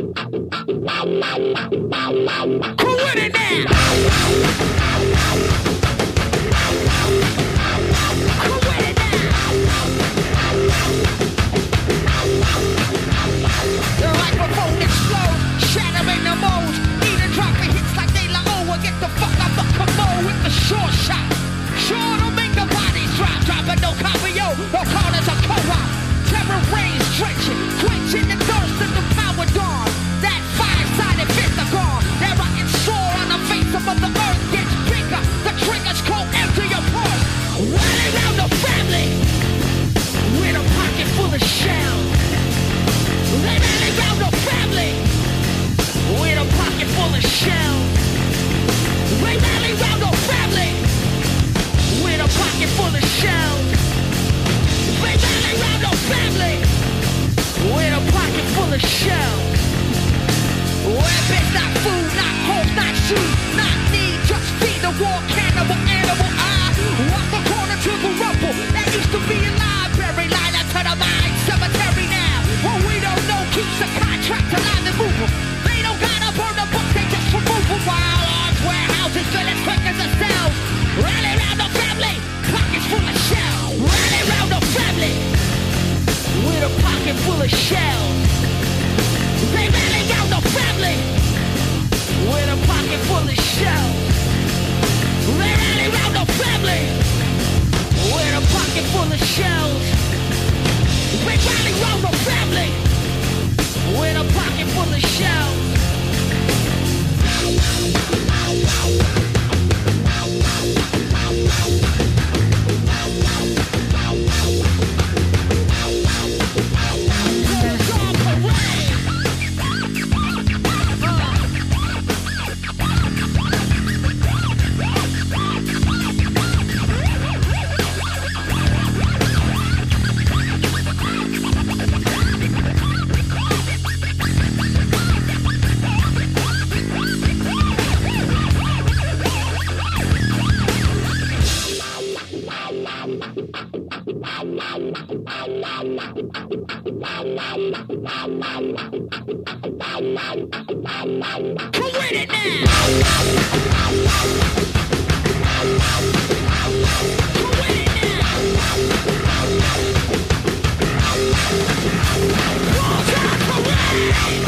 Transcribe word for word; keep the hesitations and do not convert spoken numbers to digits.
Who with it now? Who with it now? The microphone explodes, shattering the mold. Either dropping hits like they la oh, or get the fuck out the commode with the short shot. Sure to make the bodies drop, dropping no copio, or call as a co-op. Terror rays drenching, quenching the thirst of the power dawn. That five-sided pentagon, that rotten sore on the face of the earth gets bigger. The triggers go empty your pulse. Rally around the family with a pocket full of shells. They rally around the family with a pocket full of shells. They rally around the family with a pocket full of shells. They rally around the family with a pocket full of shells. Weapons, not food, not hope, not shoes, not need, just feed the war cannibal animal. I walk the corner to the rubble that used to be a library, line out to the mine cemetery now. What we don't know keeps the contract alive and moving. They don't gotta burn the book, they just remove them. While arms, warehouses fill as quick as the cells. Rally around the family, pockets full of shells. Rally around the family with a pocket full of shells. They rally around the family with a pocket full of shells. They rally around the family with a pocket full of shells. They rally around the family with a pocket full of shells. Who with it now? Who with it now? War time parade!